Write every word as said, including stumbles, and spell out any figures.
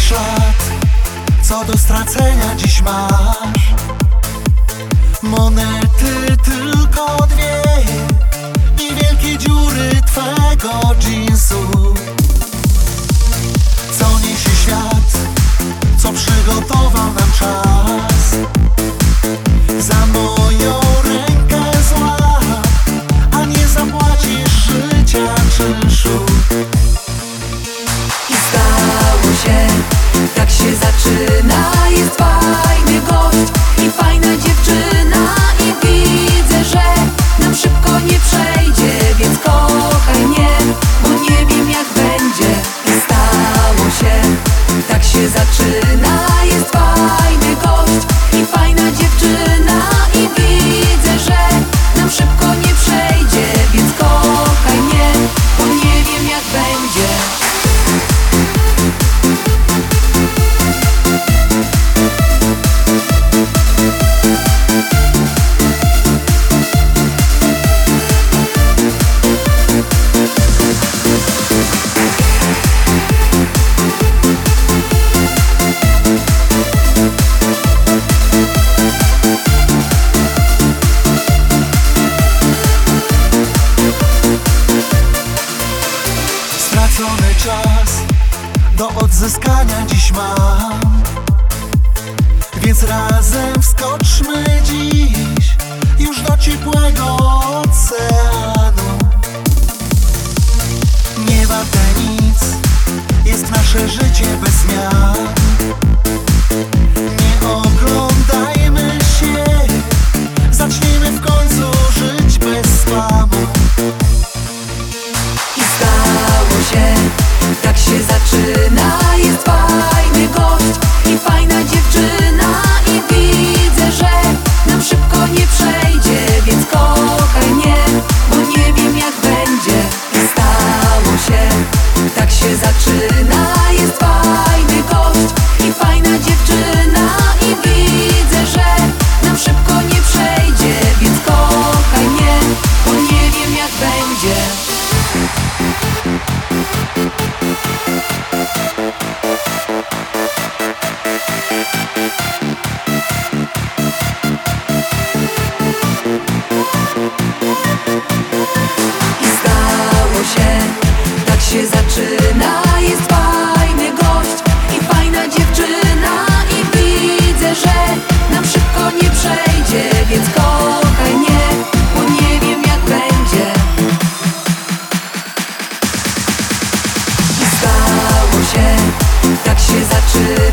ślad, co do stracenia dziś masz. Monety tylko dwie i wielkie dziury twego dżinsu. Co niesie świat, co przygotował nam czas. Za moją rękę złap, a nie zapłacisz życia czynszu. I stało się, tak się zaczyna. Jest fajny gość i fajna dziewczyna. I widzę, że nam szybko nie przejdzie. Więc kochaj mnie, bo nie wiem jak będzie. I stało się, tak się zaczyna. Jest fajny gość i fajna dziewczyna. I widzę, że nam szybko nie przejdzie. Więc kochaj mnie, bo nie wiem jak będzie. Stracony czas do odzyskania dziś mam, więc razem wskoczmy dziś już do ciepłego oceanu. Nie warte nic jest nasze życie bez zmian. Nie oglądajmy się, zacznijmy w końcu żyć bez spamu. I stało się, tak się zaczyna. Jest fajny gość i fajna dziewczyna. I widzę, że nam szybko nie przejdzie. Więc kochaj mnie, bo nie wiem jak będzie. I stało się, tak się zaczyna. Jest fajny gość i fajna dziewczyna. I widzę, że nam szybko nie przejdzie. Więc kochaj mnie, bo nie wiem jak będzie. I stało się, tak się zaczyna. Jest fajny gość i fajna dziewczyna. I widzę, że nam szybko nie przejdzie. Więc kochaj mnie, bo nie wiem jak będzie. I stało się, tak się zaczyna.